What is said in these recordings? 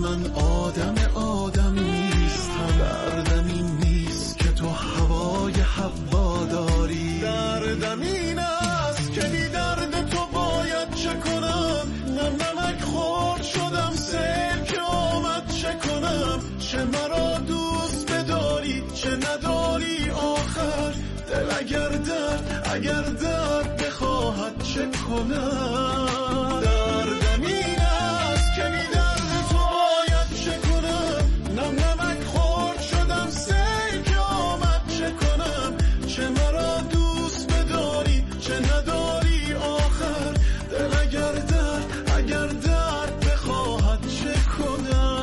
من آدم نیستم. دردم این نیست که تو هوای حوا داری، دردم این است که بی درد تو باید چه کنم. نمک خورد شدم سیل که آمد چه کنم. چه مرا دوست بداری چه نداری آخر. دل اگر درد بخواهد چه کنم. دردم این است که بی درد تو باید چه کنم. نمک خورد شدم سیل که آمد چه کنم. چه مرا دوست بداری چه نداری آخر. دل اگر درد بخواهد چه کنم.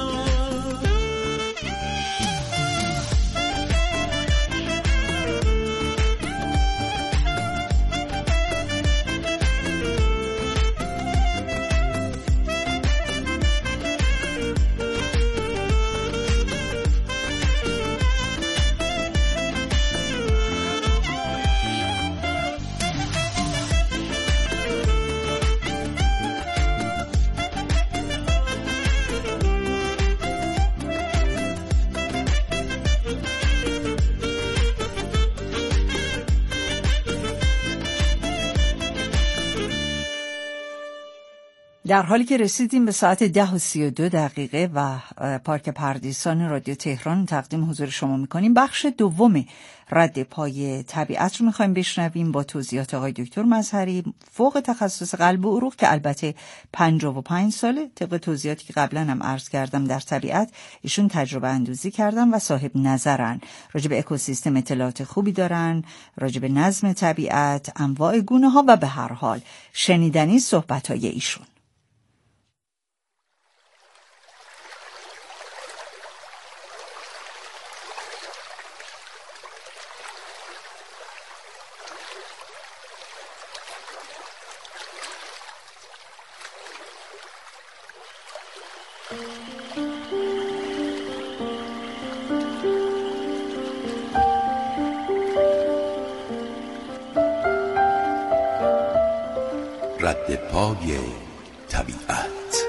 در حالی که رسیدیم به ساعت 10:32 و پارک پردیسان رادیو تهران تقدیم حضور شما میکنیم. بخش دوم رد پای طبیعت رو میخوایم بشنویم با توضیحات آقای دکتر مظهری، فوق تخصص قلب و عروق، که البته 55 ساله. طبق توضیحاتی که قبلا هم عرض کردم در طبیعت ایشون تجربه اندوزی کردن و صاحب نظرن. راجع به اکوسیستم اطلاعات خوبی دارن، راجع به نظم طبیعت، انواع گونه ها و به هر حال شنیدنی صحبت های ایشون. رد پای طبیعت.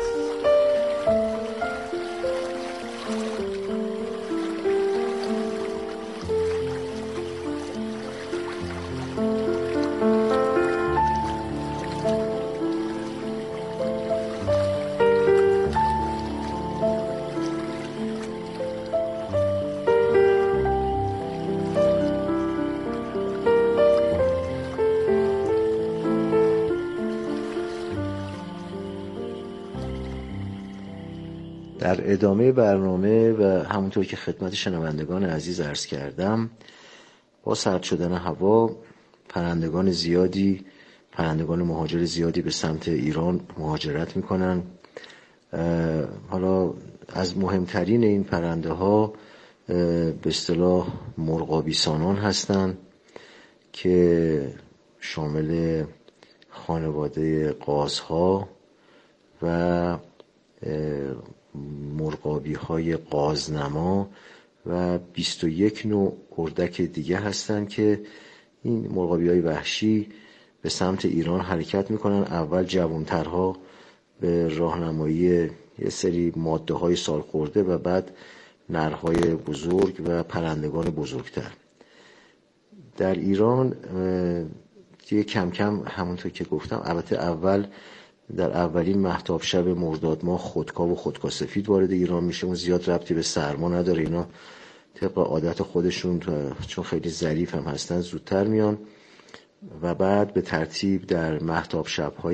در ادامه برنامه و همونطور که خدمت شنوندگان عزیز عرض کردم، با سرد شدن هوا پرندگان مهاجر زیادی به سمت ایران مهاجرت میکنن. حالا از مهمترین این پرنده ها به اصطلاح مرغابیسانان هستند که شامل خانواده قازها و مرغابی های قازنما و 21 نوع اردک دیگه هستن که این مرغابی های وحشی به سمت ایران حرکت میکنن. اول جوانترها به راهنمایی یه سری ماده های سالخورده و بعد نرهای بزرگ و پرندگان بزرگتر. در ایران دیگه کم کم همونطور که گفتم، البته در اولین مهتاب شب مرداد ماه خودکا و خودکا سفید وارد ایران میشه. اون زیاد ربطی به سرما نداره، اینا طبق عادت خودشون چون خیلی ظریف هم هستن زودتر میان و بعد به ترتیب در مهتاب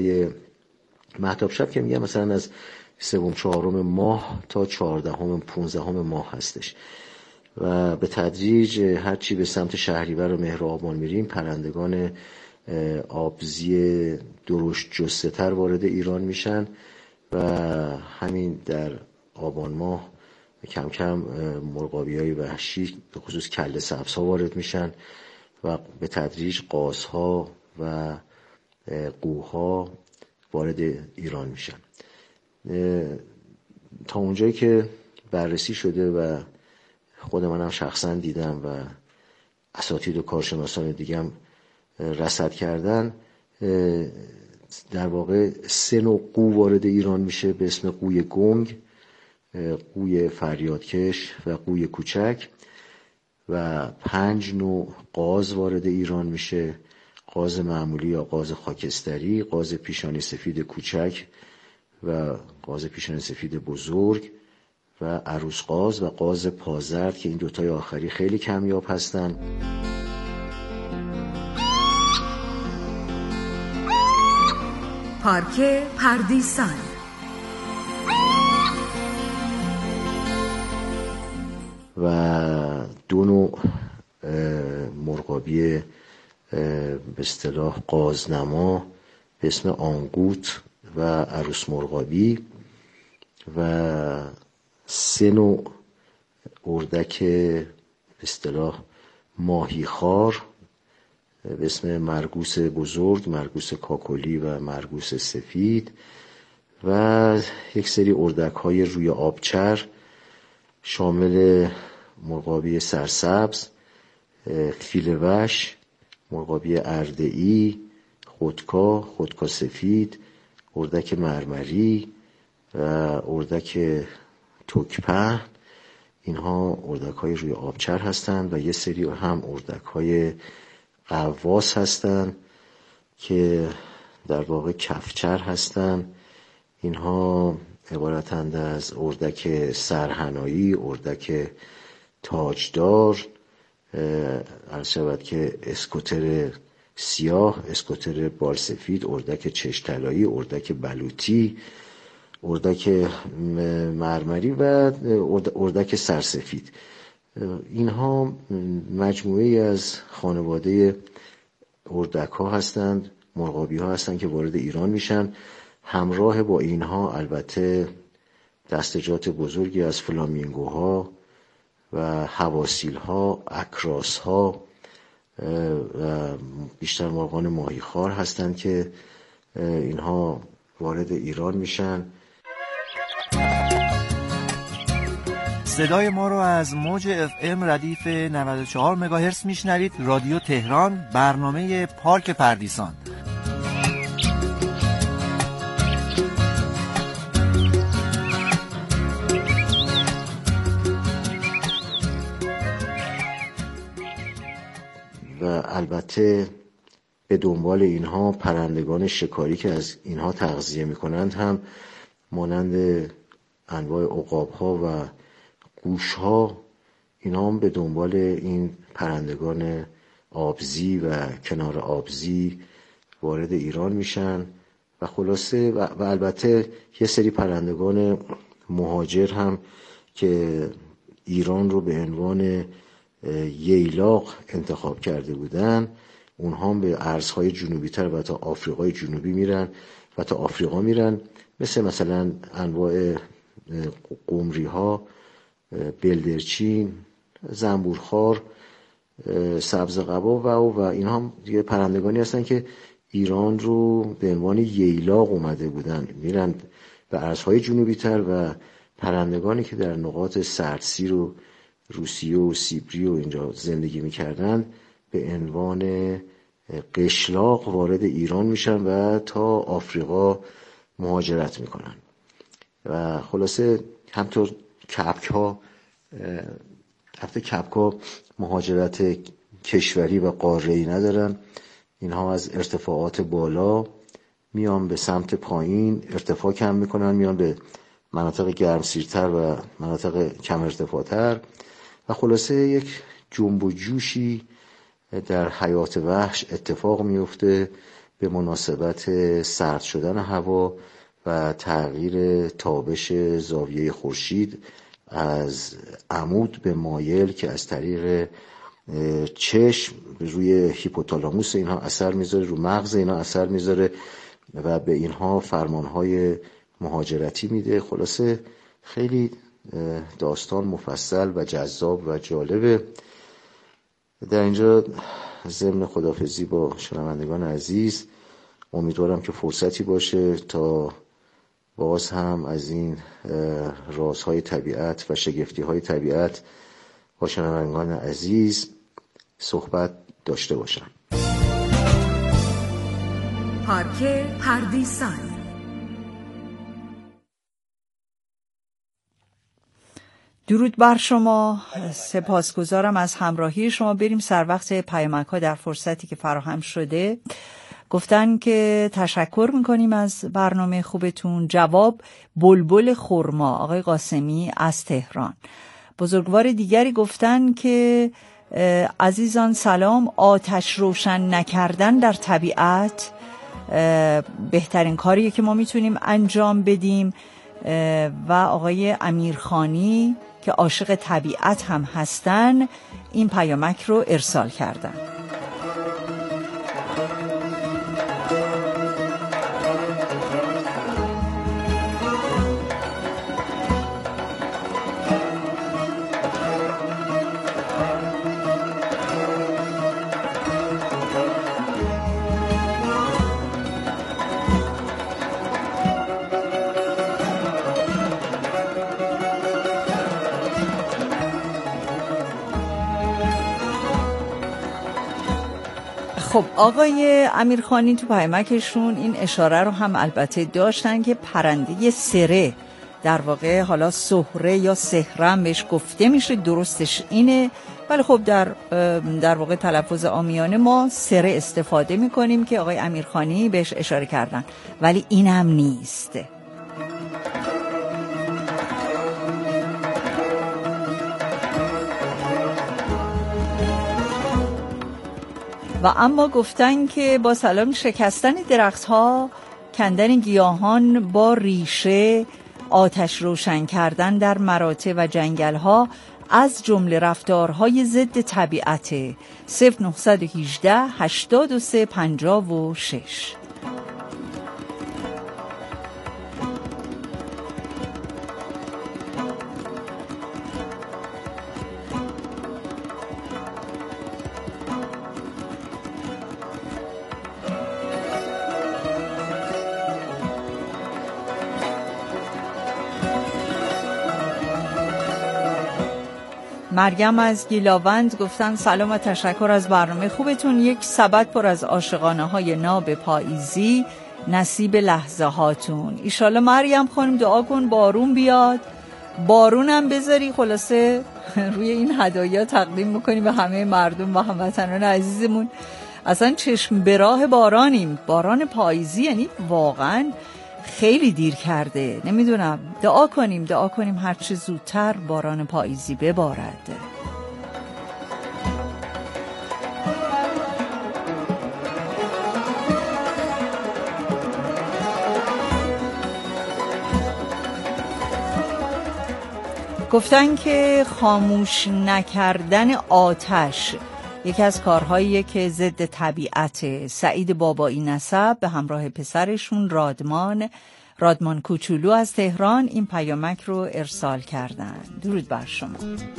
شب که میگم مثلا از 3-4 ماه تا 14-15 ماه هستش و به تدریج هرچی به سمت شهریور و مهر آبان میریم پرندگان آبزی درشت جثه تر وارد ایران میشن و همین در آبان ماه کم کم مرغابی های وحشی به خصوص کله سبز ها وارد میشن و به تدریج قازها و قوها وارد ایران میشن. تا اونجایی که بررسی شده و خود منم شخصا دیدم و اساتید و کارشناسان دیگه هم رصد کردن، در واقع 3 نوع قو وارد ایران میشه به اسم قوی گنگ، قوی فریادکش و قوی کوچک و 5 نوع قاز وارد ایران میشه: قاز معمولی یا قاز خاکستری، قاز پیشانی سفید کوچک و قاز پیشانی سفید بزرگ و عروس قاز و قاز پازرد که این دوتای آخری خیلی کمیاب هستن. پارک پردیسان. و 2 نوع مرغابی به اصطلاح قازنما به اسم آنگوت و عروس مرغابی و 3 نوع اردک به اصطلاح ماهیخوار به اسم مرگوس بزرگ، مرگوس کاکلی و مرگوس سفید و یک سری اردک‌های روی آبچر شامل مرغابی سرسبز، فیلوش، مرغابی اردعی، خودکا سفید، اردک مرمری و اردک تک‌پهن. اینها اردک‌های روی آبچر هستند و یه سری هم اردک‌های قواس هستند که در واقع کفچر هستند. اینها عبارتند از اردک سرحنایی، اردک تاجدار، عرض شود که اسکوتر سیاه، اسکوتر بالسفید، اردک چشم طلایی، اردک بلوطی، اردک مرمری و اردک سرسفید. اینها مجموعه از خانواده اردک ها هستند، مرغابی ها هستند که وارد ایران میشن. همراه با اینها البته دستجات بزرگی از فلامینگوها و حواسیل ها، اکراس ها و بیشتر مرغان ماهیخوار هستند که اینها وارد ایران میشن. صدای ما رو از موج FM ردیف 94 مگاهرتز میشنوید. رادیو تهران، برنامه پارک پردیسان. و البته به دنبال اینها پرندگان شکاری که از اینها تغذیه میکنند هم مانند انواع عقاب‌ها و گوش‌ها، اینا هم به دنبال این پرندگان آبزی و کنار آبزی وارد ایران میشن و خلاصه و البته یه سری پرندگان مهاجر هم که ایران رو به عنوان ییلاق انتخاب کرده بودن، اونها هم به ارزهای جنوبی تر و تا آفریقای جنوبی میرن و تا آفریقا میرن، مثلا انواع قمری ها، بلدرچین، زنبورخوار، سبزقبا و اینها هم دیگه پرندگانی هستن که ایران رو به عنوان ییلاق اومده بودن، میرن به ارزهای جنوبی تر و پرندگانی که در نقاط سردسیر و روسیه و سیبری و اینجا زندگی میکردن به عنوان قشلاق وارد ایران میشن و تا آفریقا مهاجرت میکنن. و خلاصه همطور کپک ها مهاجرت کشوری و قاره‌ای ندارن. اینها از ارتفاعات بالا میان به سمت پایین ارتفاع کم میکنن، میان به مناطق گرمسیرتر و مناطق کم ارتفاعتر و خلاصه یک جنب و جوشی در حیات وحش اتفاق میفته به مناسبت سرد شدن هوا و تغییر تابش زاویه خورشید از عمود به مایل که از طریق چشم روی هیپوتالاموس اینها اثر میذاره، رو مغز اینها اثر میذاره و به اینها فرمانهای مهاجرتی میده. خلاصه خیلی داستان مفصل و جذاب و جالبه. در اینجا ضمن خداحافظی با شنوندگان عزیز امیدوارم که فرصتی باشه تا باز هم از این رازهای طبیعت و شگفتیهای طبیعت با شنوندگان عزیز صحبت داشته باشم. پارک پردیسان. درود بر شما، سپاسگزارم از همراهی شما. بریم سر وقت پیامک‌ها در فرصتی که فراهم شده. گفتن که تشکر میکنیم از برنامه خوبتون. جواب بلبل خرما، آقای قاسمی از تهران. بزرگوار دیگری گفتن که عزیزان سلام، آتش روشن نکردن در طبیعت بهترین کاریه که ما میتونیم انجام بدیم. و آقای امیرخانی که عاشق طبیعت هم هستن این پیامک رو ارسال کردن. خب آقای امیرخانی تو پیامکشون این اشاره رو هم البته داشتن که پرنده سره، در واقع حالا سهره یا سهره هم بهش گفته میشه، درستش اینه، ولی خب در واقع تلفظ عامیانه ما سره استفاده میکنیم که آقای امیرخانی بهش اشاره کردن، ولی این هم نیست. و اما گفتن که با سلام، شکستن درختها، کندن گیاهان با ریشه، آتش روشن کردن در مراتع و جنگلها از جمله رفتارهای ضد طبیعت. 0918 83 56. مریم از گیلاوند گفتن سلام و تشکر از برنامه خوبتون. یک سبد پر از عاشقانه های ناب پاییزی نصیب لحظه هاتون. ایشالا مریم خانم دعا کن بارون بیاد، بارونم بذاری، خلاصه روی این هدایا تقدیم میکنیم به همه مردم و هموطنان عزیزمون. اصلا چشم به راه بارانیم، باران پاییزی، یعنی واقعا خیلی دیر کرده. نمیدونم، دعا کنیم هرچه زودتر باران پاییزی ببارد. گفتن که خاموش نکردن آتش یکی از کارهاییه که ضد طبیعته. سعید بابایی نسب به همراه پسرشون رادمان کوچولو از تهران این پیامک رو ارسال کردن. درود بر شما.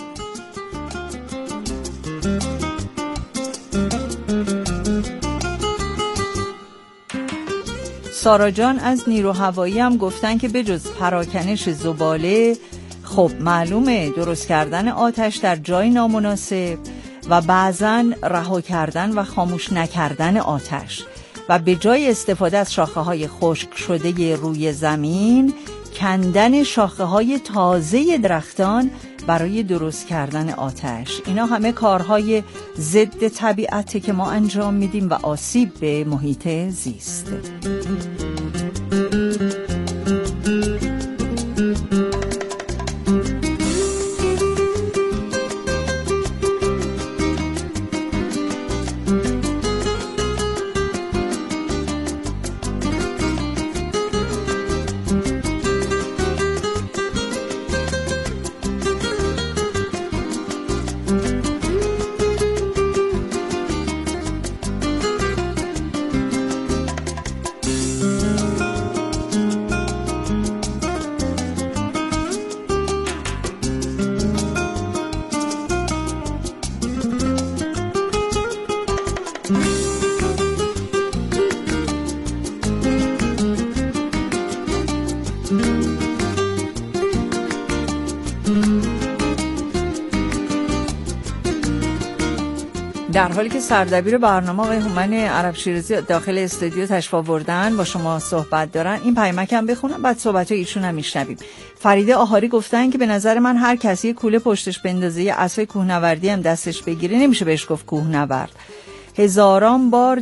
سارا جان از نیرو هوایی هم گفتن که بجز پراکنش زباله، خب معلومه درست کردن آتش در جای نامناسب و بعضاً رها کردن و خاموش نکردن آتش و به جای استفاده از شاخه‌های خشک شده روی زمین، کندن شاخه‌های تازه درختان برای درست کردن آتش. اینا همه کارهای ضد طبیعته که ما انجام میدیم و آسیب به محیط زیست. در حالی که سردبیر برنامه آقای هومن عرب شیرازی داخل استودیو تشریف آوردن با شما صحبت دارن، این پیامک هم بخونم بعد صحبتای ایشون هم میشنویم. فریده آهاری گفتن که به نظر من هر کسی کوله پشتش بندازه یه عصای کوهنوردی هم دستش بگیره نمیشه بهش گفت کوهنورد. هزاران بار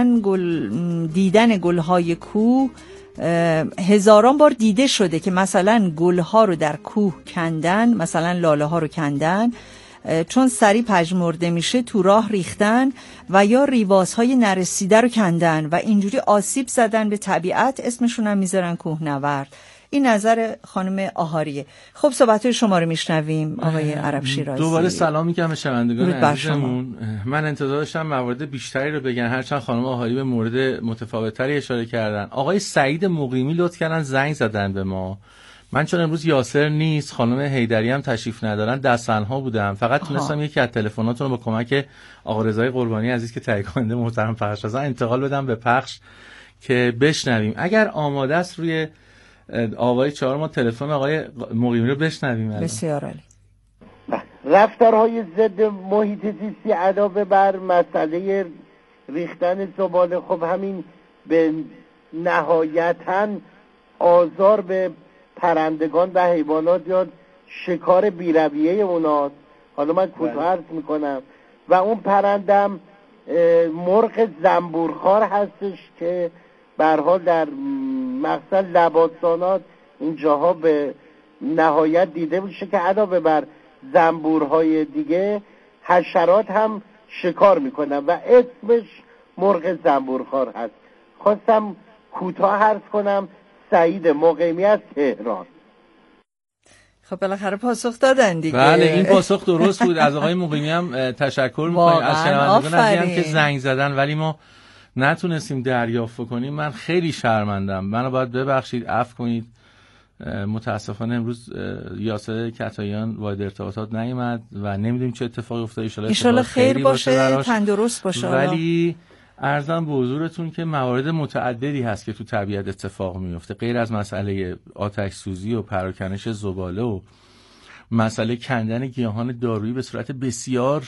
دیدن گلهای کوه، هزاران بار دیده شده که مثلا گلها رو در کوه کندن، مثلا لاله ها رو کندن، چون سری پژمرده میشه تو راه ریختن، و یا ریوازهای نرسیده رو کندن و اینجوری آسیب زدن به طبیعت، اسمشون هم میذارن کوهنورد. این نظر خانم آهاریه. خب صحبت‌های شما رو میشنویم آقای عرب شیرازی. دوباره سلام میگم به شنوندگان عزیزمون. من انتظار داشتم موارد بیشتری رو بگن، هرچند خانم آهاری به مورد متفاوت‌تری اشاره کردن. آقای سعید مقیمی لطف کردن زنگ زدن به ما. من چون امروز یاسر نیست، خانم حیدری هم تشریف ندارن، دست‌تنها بودم، فقط تونستم یکی از تلفناتون رو با کمک آقا رضای قربانی عزیز که تهیه کننده محترم پخش از انتقال بدم به پخش که بشنویم. اگر آماده است روی آقای 4 ما تلفن آقای مقیمی رو بشنویم. بسیار عالی. رفتارهای ضد محیط زیستی علاوه بر مسئله ریختن زباله، خب همین به نهایتاً آزار به پرندگان و حیوانات یا شکار بی‌رویه اوناست. حالا من کوتاه عرض میکنم. و اون پرندم مرغ زنبورخوار هستش که به هر حال در مقصد لباسانات اینجاها به نهایت دیده میشه که علاوه بر زنبورهای دیگه حشرات هم شکار میکنن و اسمش مرغ زنبورخوار هست. خواستم کوتاه عرض کنم. سعید مقیمی از تهران. خب بالاخره پاسخ دادن دیگه. بله این پاسخ درست بود. از آقای مقیمی هم تشکر میکنیم، از شنوندگان عزیزم که زنگ زدن ولی ما نتونستیم دریافت کنیم. من خیلی شرمندم، منو باید ببخشید، عفو کنید. متاسفانه امروز یاسر کتاییان واحد ارتباطات نیومد و نمیدونیم چه اتفاقی افتاد. ان شاءالله خیر باشه، تندرست باشه. ولی عرضم به حضورتون که موارد متعددی هست که تو طبیعت اتفاق میفته، غیر از مسئله آتش سوزی و پراکنش زباله و مسئله کندن گیاهان دارویی به صورت بسیار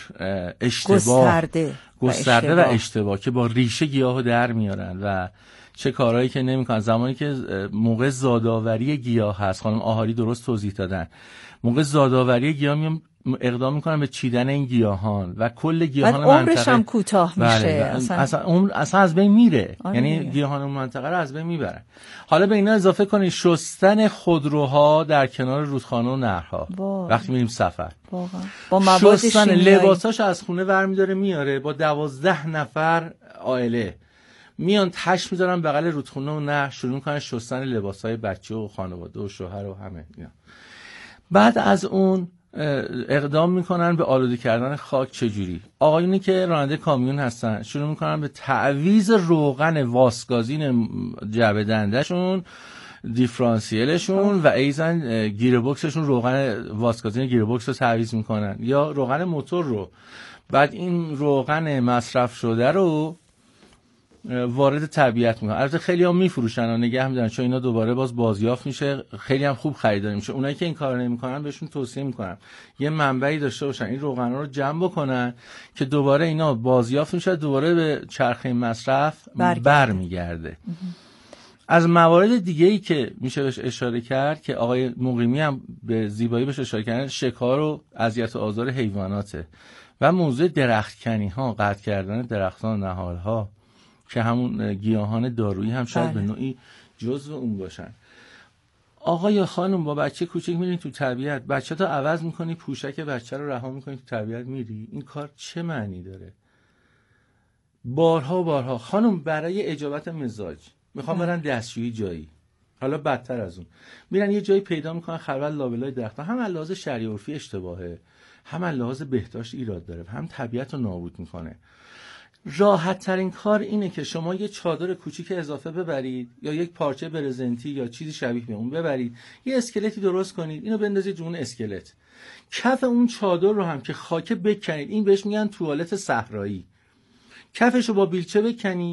گسترده و اشتباه که با ریشه گیاهو در میارن و چه کارهایی که نمیکنن. زمانی که موقع زادآوری گیاه هست، خانم آهاری درست توضیح دادن، موقع زادآوری گیاه میام اقدام میکنن به چیدن این گیاهان و کل گیاهان منطقه عمرش هم کوتاه میشه. اصلا از بین میره. یعنی گیاهان منطقه رو از بین میبرن. حالا به اینا اضافه کنید شستن خودروها در کنار رودخانه و نهرها وقتی میریم سفر، با مواد شستن لباساش از خونه برمیداره میاره با 12 نفر عائله میان تش میذارن بغل رودخانه و نهر، شروع میکنن شستن لباسای بچه و خانواده و شوهر و همه اینا. بعد از اون اقدام میکنن به آلوده کردن خاک. چجوری؟ آقایونی که راننده کامیون هستن شروع میکنن به تعویض روغن واسگازین جعبه دنده‌شون، دیفرانسیلشون و ایزن گیر باکسشون، روغن واسگازین گیر باکس رو تعویض میکنن یا روغن موتور رو. بعد این روغن مصرف شده رو وارد طبیعت میکنن. البته خیلی هم میفروشن و نگه میدارن چون اینا دوباره بازیافت میشه، خیلی هم خوب خریداری میشه. اونایی که این کارو نمیکنن بهشون توصیه میکنم یه منبعی داشته باشن این روغنا رو جمع بکنن که دوباره اینا بازیافت میشه، دوباره به چرخه مصرف برمیگرده. از موارد دیگه‌ای که میشه بهش اشاره کرد که آقای مقیمی هم به زیبایی بهش اشاره کردن، شکار و اذیت و آزار حیواناته و موضوع درختکنی ها، قطع کردن درختان و نهالها که همون گیاهان دارویی هم شاید به نوعی جزو اون باشن. آقا یا خانم با بچه کوچک میرین تو طبیعت، بچه تو عوض میکنی، پوشک بچه رو رها میکنی تو طبیعت میری، این کار چه معنی داره؟ بارها خانم برای اجابت مزاج میخوام برن دستشویی جایی، حالا بدتر از اون میرن یه جایی پیدا میکنن خلوت لابلای درخت‌ها، هم از لحاظ شرعی عرفی اشتباهه، هم از لحاظ بهداشت ایراد داره، هم طبیعت رو نابود میکنه. راحت ترین کار اینه که شما یه چادر کوچیک اضافه ببرید یا یک پارچه برزنتی یا چیزی شبیه به اون ببرید، یه اسکلتی درست کنید، اینو بندازید رو اون اسکلت. کف اون چادر رو هم که خاکه بکنید، این بهش میگن توالت صحرایی. کفشو با بیلچه بکنی،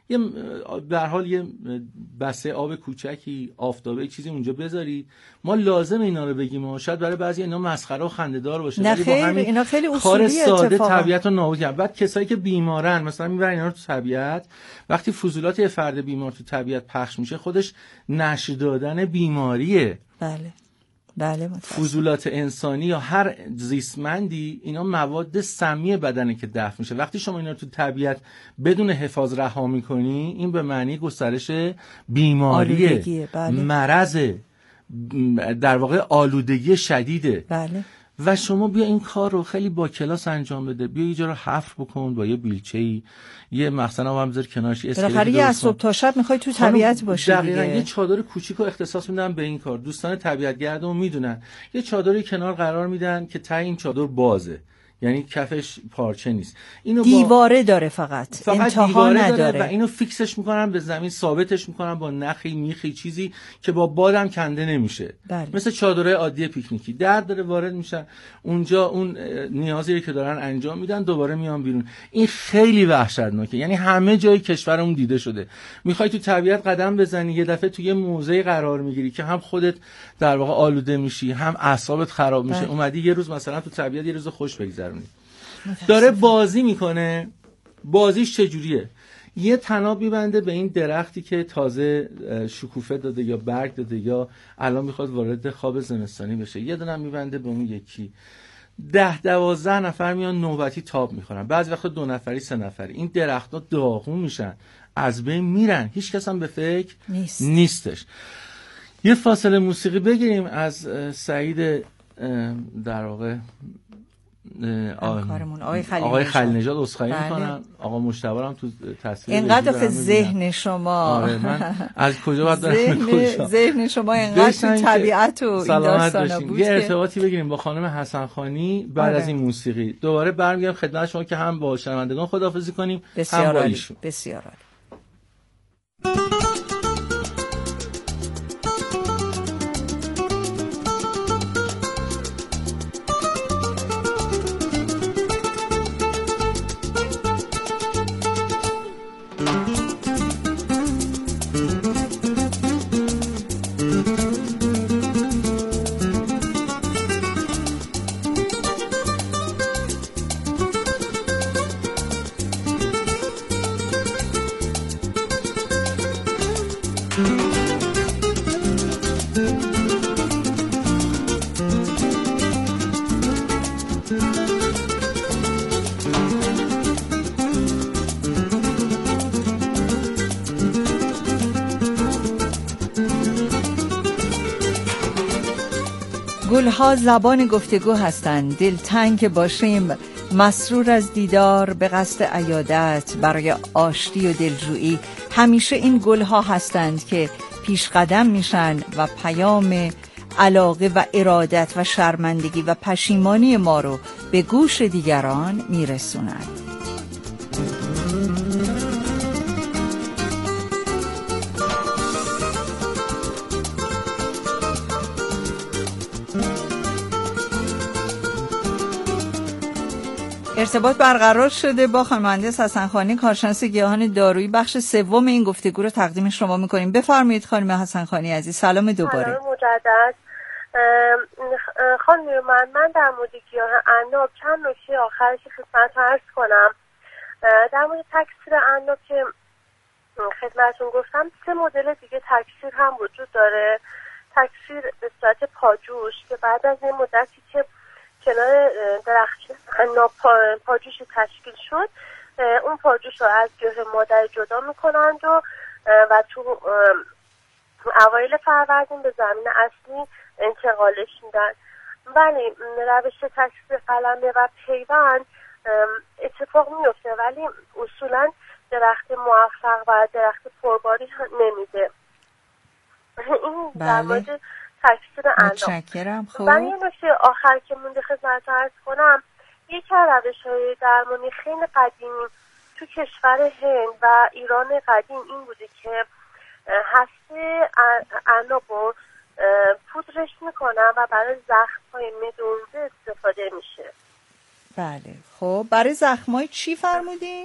به هر حال یه بسته آب کوچکی، آفتابه، چیزی اونجا بذارید. ما لازم اینا رو بگیم، شاید برای بعضی اینا مسخره و خنده‌دار باشه، ولی با همین اینا خیلی کار اصولی ساده اتفاقا طبیعت رو نابود کردن. بعد کسایی که بیمارن مثلا میبرن اینا رو تو طبیعت، وقتی فضولات یه فرد بیمار تو طبیعت پخش میشه خودش نشر دادن بیماریه. بله فضولات انسانی یا هر زیستمندی اینا مواد سمی بدنه که دفع میشه. وقتی شما اینا رو تو طبیعت بدون حفاظ رها میکنی، این به معنی گسترش بیماریه، مرضه، در واقع آلودگی شدیده. بله. و شما بیا این کار رو خیلی با کلاس انجام بده، بیا یه جا رو حفر بکن با یه بیلچه‌ای، یه مخزن هم بذار کنارش، بالاخره یه از صبح تا شب میخوای تو طبیعت باشی دقیقاً. یه چادر کوچیک رو اختصاص میدن به این کار. دوستان طبیعت گردون میدونن یه چادری کنار قرار میدن که ته این چادر بازه، یعنی کفش پارچه نیست، اینو دیواره داره، فقط انتها نداره و اینو فیکسش میکنن به زمین، ثابتش میکنن با نخی میخی، چیزی که با بادم کنده نمیشه. بله. مثل چادرهای عادی پیکنیکی در داره وارد میشن اونجا، اون نیازی که دارن انجام میدن، دوباره میان بیرون. این خیلی وحشتناکه، یعنی همه جای کشورمون دیده شده. میخوای تو طبیعت قدم بزنی، یه دفعه تو یه موزه قرار میگیری که هم خودت در واقع آلوده میشی، هم اعصابت خراب میشه. اومدی یه روز مثلا تو طبیعت یه روز خوش بگذرونی. داره بازی میکنه. بازیش چجوریه؟ یه طناب میبنده به این درختی که تازه شکوفه داده یا برگ داده یا الان میخواد وارد خواب زمستانی بشه، یه دونه میبنده به اون یکی. 10-12 نفر میان نوبتی تاب میخورن، بعضی وقتا 2 نفری 3 نفری. این درخت‌ها داغون میشن، از بین میرن، هیچ کس هم به فکر نیستش. یه فاصله موسیقی بگیریم از سعید در واقع آقای خلیل نژاد. عذرخواهی میکنم، آقا مجتبی هم تو تصویر اینقدر به ذهن شما. آره من از کجا باید برم کجا؟ ذهن شما اینقدر تو طبیعت و این داستانا بود. یه ارتباطی بگیریم با خانم حسن خانی بعد از این موسیقی. دوباره برمیگردم خدمت شما که هم با شنوندگان خداحافظی کنیم، هم با ایشون. بسیار عالی. گلها زبان گفتگو هستند، دلتنگ باشیم مسرور از دیدار به قصد عیادت برای آشتی و دلجویی. همیشه این گلها هستند که پیش قدم میشن و پیام علاقه و ارادت و شرمندگی و پشیمانی ما رو به گوش دیگران میرسونند. ارتباط برقرار شده با خانم مهندس حسن خانی، کارشناس گیاهان دارویی. بخش سوم این گفتگو رو تقدیم شما می‌کنیم. بفرمایید خانم حسن خانی عزیز. سلام دوباره. سلام مجدد. خانم من در مورد گیاه عناب چند نکته آخرش خدمت عرض کنم. در مورد تکثیر عناب که خدمتتون گفتم، 3 مدل دیگه تکثیر هم وجود داره. تکثیر به صورت پاجوش که بعد از این مدتی که کنار درخت عناب پاجوش تشکیل شد، اون پاجوش رو از گیاه مادر جدا میکنند و تو اوایل فروردین به زمین اصلی انتقالش میدن. ولی روش تکثیر قلمه و پیوند اتفاق میفته، ولی اصولا درخت موفق و درخت پرباری نمیده. این در مورد تکثیر عناب. متشکرم. خب من یه نکته آخر که مونده خدمت عرض کنم، یکی از روش‌های درمانی خیلی قدیمی تو کشور هند و ایران قدیم این بوده که هسته عناب رو پودرش میکنن و برای زخم‌های مدوزه استفاده میشه. بله. خب برای زخم‌های چی فرمودین؟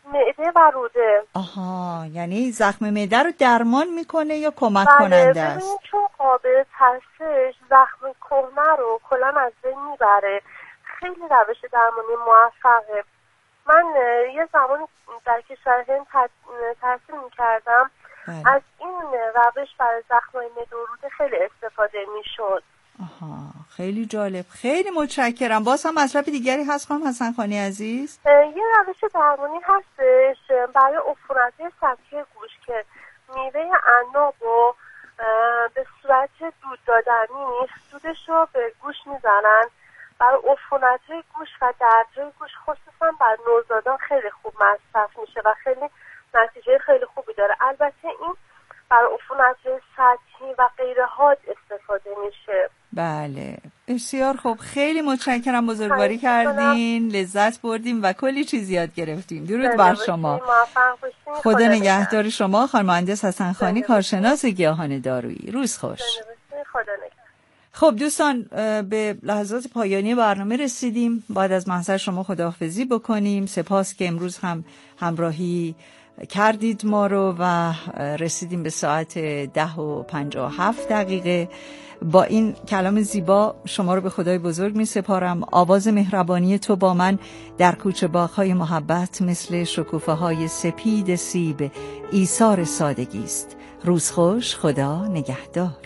معده و روده. آها، یعنی زخم معده رو درمان میکنه یا کمک کننده است؟ بله، چون قابل ترسش زخم کهنه رو کلا از بین میبره. خیلی روش درمانی موفقه. من یه زمانی در کشور هند تحصیل میکردم. از این روش برای زخم‌های معده و روده خیلی استفاده میشد. آها، خیلی جالب. خیلی متشکرم. باز هم مطلب دیگری هست خانم حسن خانی عزیز؟ یه روش درمانی هستش برای عفونت‌های سطحی گوش که میوه عناب رو به صورت دود دادنی دودش رو به گوش میزنن. برای عفونت‌های گوش و دردهای گوش خصوصا بر نوزادان خیلی خوب مصرف میشه و خیلی نتیجه خیلی خوبی داره. البته این برای عفونت‌های سطحی و غیر حاد استفاده میشه. بله، بسیار خوب. خیلی متشکرم، بزرگواری کردین، لذت بردیم و کلی چیز یاد گرفتیم. درود بر شما. خدا نگهدار شما. خانم مهندس حسن خانی، کارشناس گیاهان دارویی. روز خوش. خب دوستان، به لحظات پایانی برنامه رسیدیم. بعد از محضر شما خداحافظی بکنیم. سپاس که امروز هم همراهی کردید ما رو و رسیدیم به ساعت 10:57. با این کلام زیبا شما رو به خدای بزرگ می سپارم. آواز مهربانی تو با من در کوچه باغ‌های محبت مثل شکوفه های سپید سیب ایثار سادگی است. روز خوش. خدا نگهدار.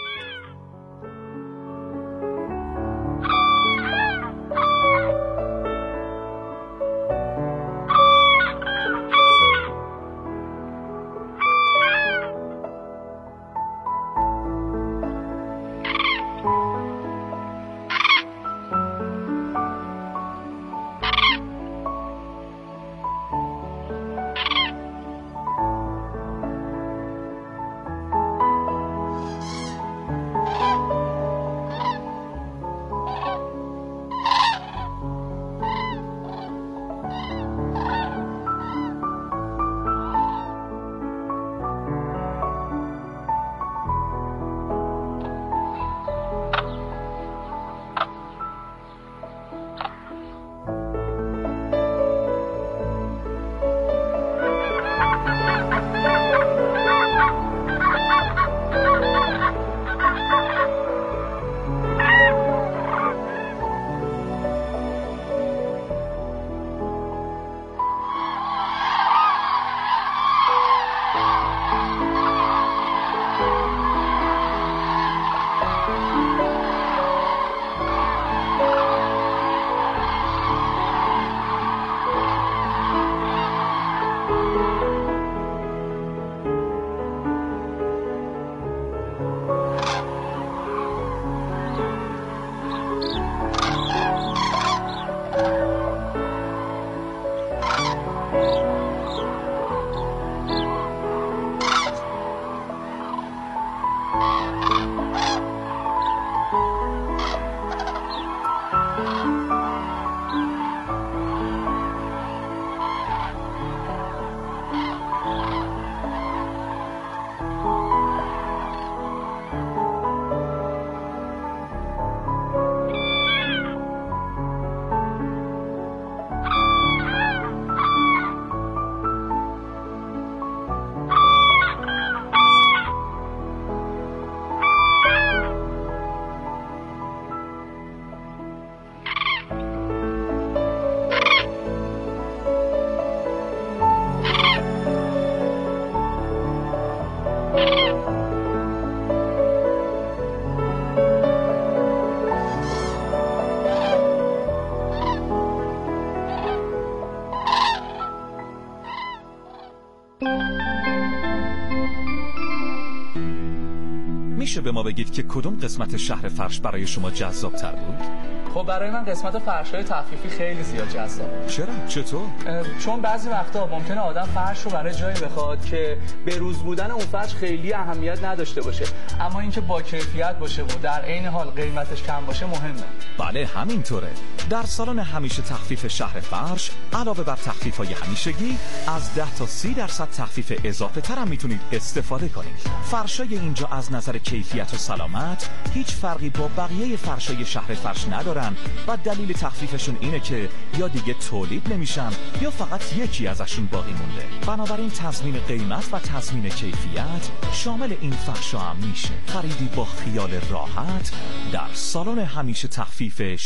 میشه به ما بگید که کدوم قسمت شهر فرش برای شما جذاب تر بود؟ خب برای من قسمت فرش‌های تخفیفی خیلی زیاد جذابه. چرا؟ چطور؟ چون بعضی وقتا ممکنه آدم فرش رو برای جایی بخواد که به روز بودن اون فرش خیلی اهمیت نداشته باشه، اما اینکه با کیفیت باشه و در عین حال قیمتش کم باشه مهمه. بله همینطوره. در سالن همیشه تخفیف شهر فرش علاوه بر تخفیف‌های همیشگی از 10 تا 30% تخفیف اضافه تر هم میتونید استفاده کنید. فرشای اینجا از نظر کیفیت و سلامت هیچ فرقی با بقیه فرشای شهر فرش نداره ندارن و دلیل تخفیفشون اینه که یا دیگه تولید نمیشن یا فقط یکی ازشون باقی مونده. بنابراین تضمین قیمت و تضمین کیفیت شامل این فحشا هم میشه. خریدی با خیال راحت در سالن همیشه تخفیف